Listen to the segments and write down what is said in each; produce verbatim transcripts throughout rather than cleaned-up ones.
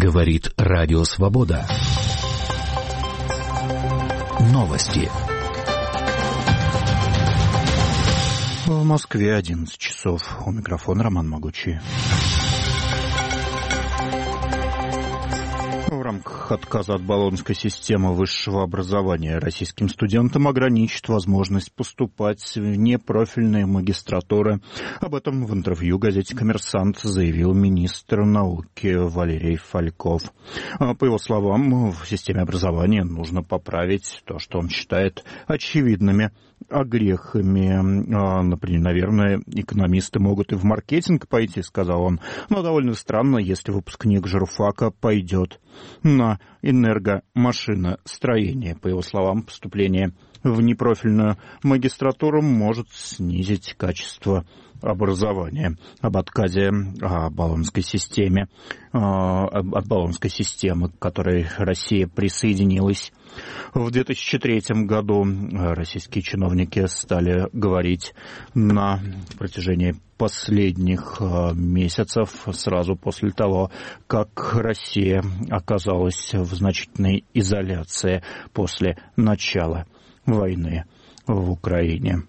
Говорит Радио Свобода. Новости. В Москве одиннадцать часов. У микрофона Роман Могучий. В рамках отказа от болонской системы высшего образования российским студентам ограничит возможность поступать в непрофильные магистратуры. Об этом в интервью газете «Коммерсант» заявил министр науки Валерий Фальков. По его словам, в системе образования нужно поправить то, что он считает очевидными огрехами. Например, наверное, экономисты могут и в маркетинг пойти, сказал он. Но довольно странно, если выпускник журфака пойдет на энергомашиностроение. По его словам, поступление в непрофильную магистратуру может снизить качество образования. Об отказе о болонской системе, от болонской системы, к которой Россия присоединилась в две тысячи третьем году, российские чиновники стали говорить на протяжении последних месяцев, сразу после того, как Россия оказалась в значительной изоляции после начала войны в Украине.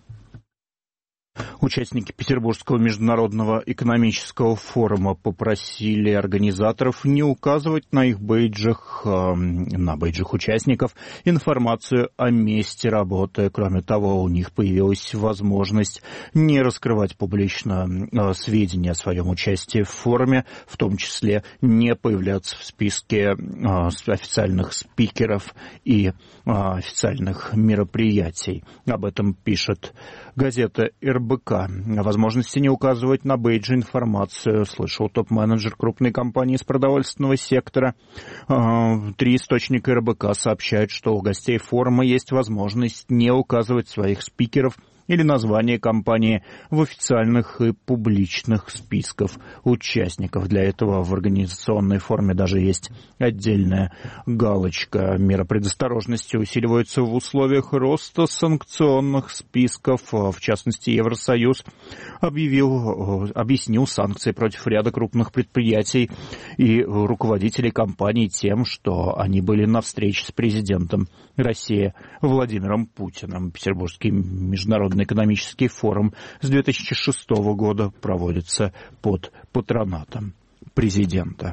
Участники Петербургского международного экономического форума попросили организаторов не указывать на их бейджах, на бейджах участников информацию о месте работы. Кроме того, у них появилась возможность не раскрывать публично сведения о своем участии в форуме, в том числе не появляться в списке официальных спикеров и официальных мероприятий. Об этом пишет газета эр бэ ка. О возможности не указывать на бейджи информацию слышал топ-менеджер крупной компании из продовольственного сектора. Три источника эр бэ ка сообщают, что у гостей форума есть возможность не указывать своих спикеров или название компании в официальных и публичных списках участников. Для этого в организационной форме даже есть отдельная галочка. Меры предосторожности усиливаются в условиях роста санкционных списков. В частности, Евросоюз объявил, объяснил санкции против ряда крупных предприятий и руководителей компаний тем, что они были на встрече с президентом России Владимиром Путиным. Петербургский международный экономический форум с две тысячи шестого года проводится под патронатом президента.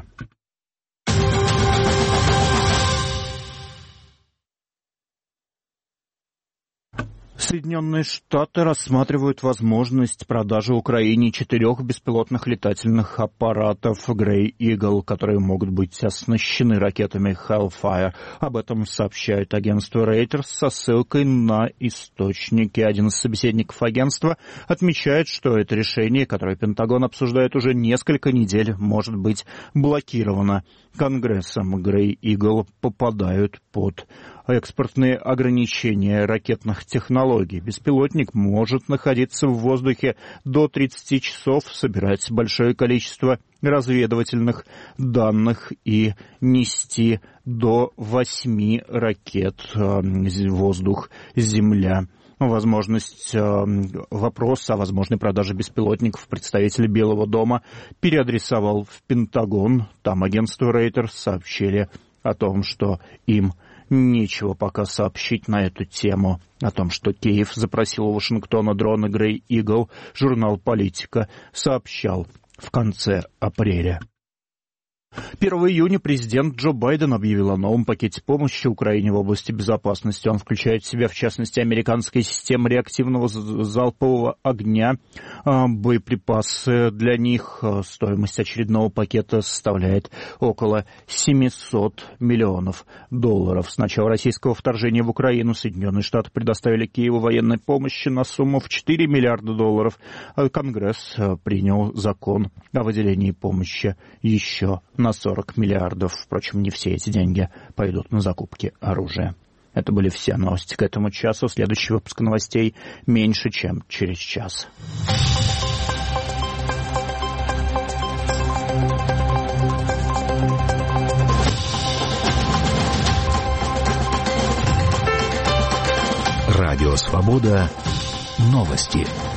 Соединенные Штаты рассматривают возможность продажи Украине четырех беспилотных летательных аппаратов Grey Eagle, которые могут быть оснащены ракетами Hellfire. Об этом сообщает агентство Reuters со ссылкой на источники. Один из собеседников агентства отмечает, что это решение, которое Пентагон обсуждает уже несколько недель, может быть блокировано Конгрессом. Grey Eagle попадают под экспортные ограничения ракетных технологий. Беспилотник может находиться в воздухе до тридцати часов, собирать большое количество разведывательных данных и нести до восьми ракет воздух-земля. Возможность, вопрос о возможной продаже беспилотников представитель Белого дома переадресовал в Пентагон. Там агентство Reuters сообщили о том, что им нечего пока сообщить на эту тему. О том, что Киев запросил у Вашингтона дроны Grey Eagle, журнал «Политика» сообщал в конце апреля. первого июня президент Джо Байден объявил о новом пакете помощи Украине в области безопасности. Он включает в себя, в частности, американские системы реактивного залпового огня, боеприпасы для них. Стоимость очередного пакета составляет около семьсот миллионов долларов. С начала российского вторжения в Украину Соединенные Штаты предоставили Киеву военной помощи на сумму в четыре миллиарда долларов. Конгресс принял закон о выделении помощи еще на сорок миллиардов. Впрочем, не все эти деньги пойдут на закупки оружия. Это были все новости к этому часу. Следующий выпуск новостей меньше, чем через час. Радио Свобода. Новости.